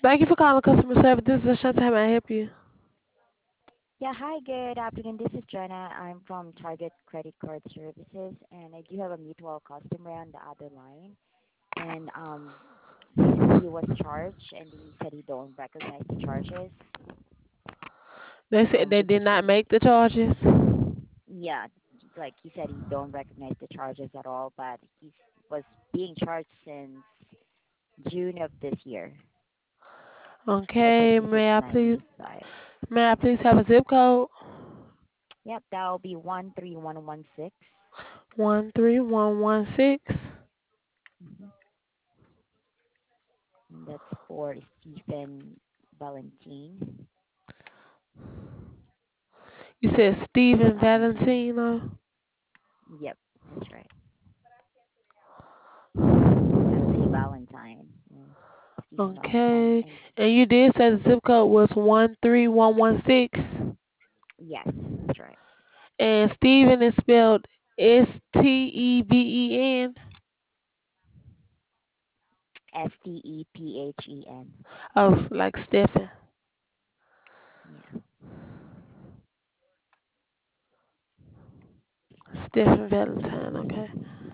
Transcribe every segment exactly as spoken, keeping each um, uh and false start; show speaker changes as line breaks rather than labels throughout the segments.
Thank you for calling customer service. This is Ashante. How may I help you?
Yeah, hi, good afternoon. This is Jenna. I'm from Target Credit Card Services, and I do have a mutual customer on the other line. And um, he he was charged, and he said he don't recognize the charges.
They said
Um,
they
could you
did not
please?
make the charges.
Yeah, like he said, he don't recognize the charges at all, but he was being charged since June of this year. For
Okay,
fifty six
may I please
ninety five.
may I please have a zip code?
Yep, that'll be one three one one six.
One three one one six.
Mm-hmm. And that's for Stephen Valentine.
You said Steven
Valentine.
Valentino.
Yep, that's right. As a Valentine. Yeah. Stephen Valentine.
Okay.
And
And you did say the zip code was one three one one six.
yes, that's right.
And Steven is spelled S T E V E N.
S T E P H E N.
Oh, like Stephen.
Yeah.
Stephen Valentine, okay.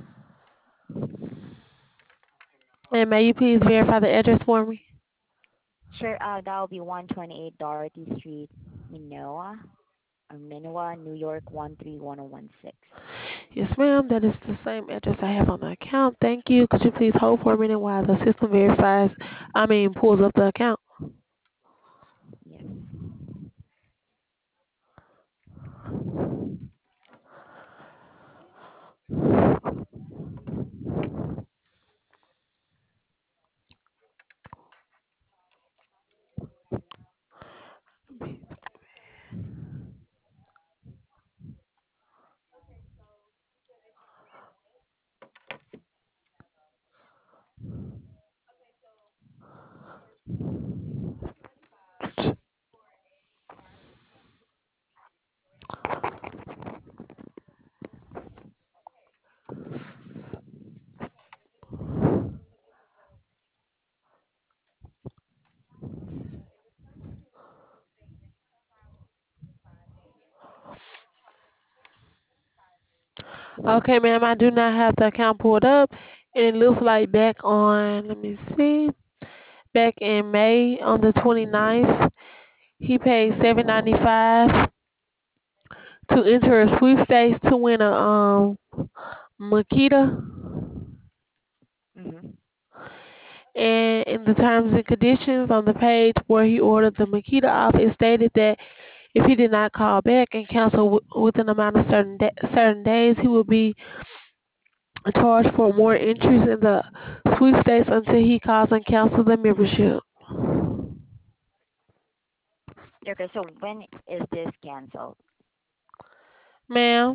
And may you please verify the address for me?
Sure, uh, that'll be one twenty-eight Dorothy Street, Minoa, or Minoa, New York one three one one six.
Yes, ma'am. That is the same address I have on the account. Thank you. Could you please hold for a minute while the system verifies, I mean, pulls up the account?
Yes.
Okay, ma'am. I do not have the account pulled up. And it looks like back on, let me see, back in May on the twenty ninth, he paid seven ninety-five to enter a sweepstakes to win a um Makita.
Mm-hmm.
And in the terms and conditions on the page where he ordered the Makita off, it stated that if he did not call back and cancel w- within a amount of certain da- certain days, he will be charged for more entries in the sweepstakes until he calls and cancels the membership.
Okay, so when is this canceled?
Ma'am,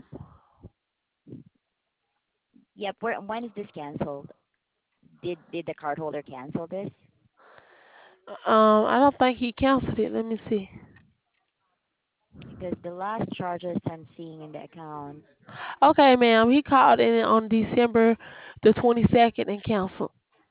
Yep, where, when is this canceled? Did did the cardholder cancel this?
um, I don't think he canceled it. Let me see.
Because the last charges I'm seeing in the account.
Okay, ma'am, he called in on December the twenty-second and canceled.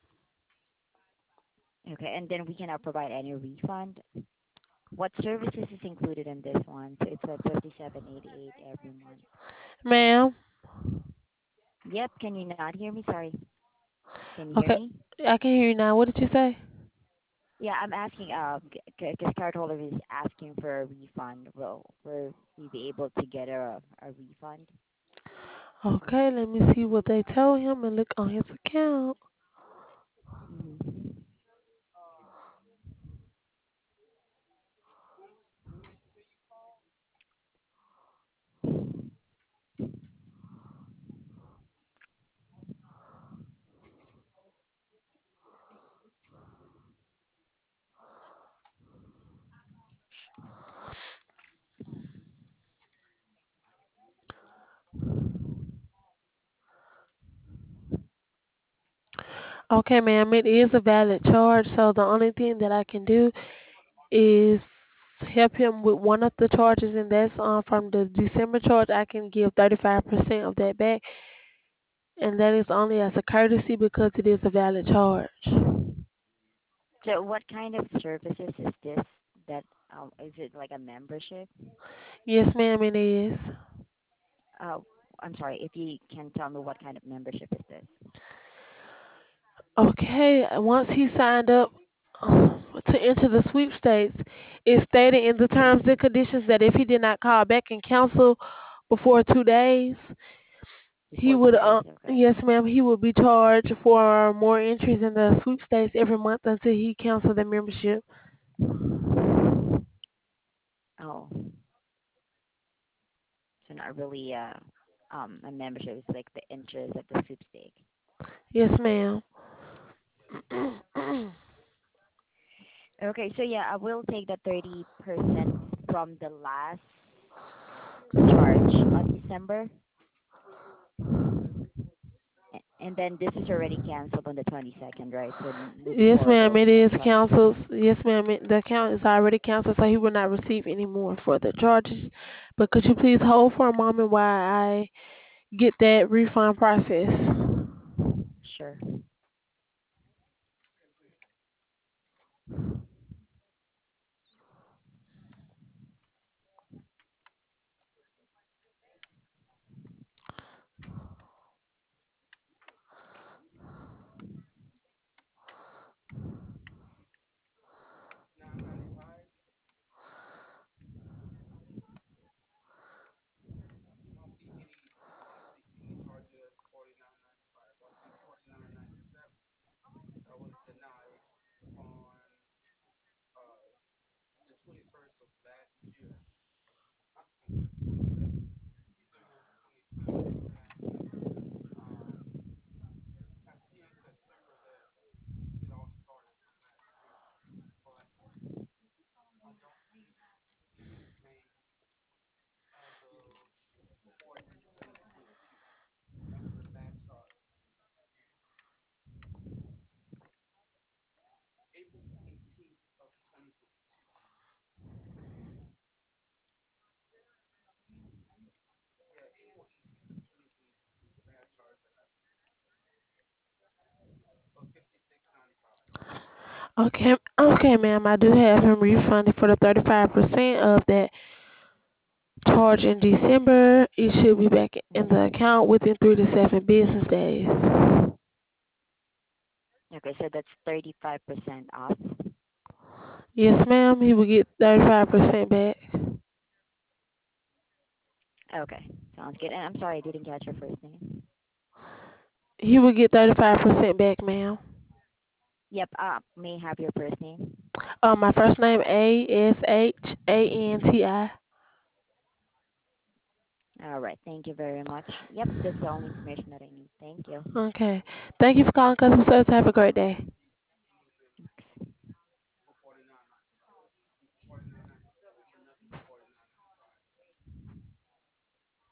Okay, and then we cannot provide any refund. What services is included in this one? So it's a fifty-seven eighty-eight every month.
Ma'am,
Yep, can you not hear me? Sorry. Can you hear
okay,
me?
I can hear you now. What did you say?
Yeah, I'm asking, uh, because cardholder is asking for a refund. Will will we be able to get a a refund?
Okay, let me see what they told him and look on his account.
Mm-hmm.
Okay, ma'am, it is a valid charge, so the only thing that I can do is help him with one of the charges, and that's um, from the December charge. I can give thirty-five percent of that back, and that is only as a courtesy because it is a valid charge.
So what kind of services is this? That um, is it like a membership?
Yes, ma'am, it is.
Uh, I'm sorry if you can tell me what kind of membership is this.
Okay, once he signed up uh, to enter the sweepstakes, it stated in the terms and conditions that if he did not call back and cancel before two days, he
Before
would,
two days,
uh,
okay.
yes, ma'am, he would be charged for more entries in the sweepstakes every month until he canceled the membership.
Oh, so not really uh um a membership. It's like the interest of the sweepstake.
Yes, ma'am.
Okay, so yeah, I will take the thirty percent from the last charge on December, a- and then this is already canceled on the twenty-second, right? So n- moving
Yes,
forward, there
ma'am,
will
it
be no
is
charge for
canceled.
this.
Yes, ma'am, it, the account is already canceled, so he will not receive any more further charges. But could you please hold for a moment while I get that refund process?
Sure.
Okay, okay, ma'am, I do have him refunded for the thirty-five percent of that charge in December. It should be back in the
Hmm.
account within three to seven business days.
Okay, so that's thirty-five percent off.
Yes, ma'am, he will get thirty-five percent back.
Okay, sounds good. And I'm sorry, I didn't catch your first name.
He will get thirty-five percent back, ma'am.
Yep, uh, may I have your first name?
Um, my first name A S H A N T I.
All right, thank you very much. Yep, that's the only information that I need. Thank you.
Okay. Thank you for calling customer service. Have a great day.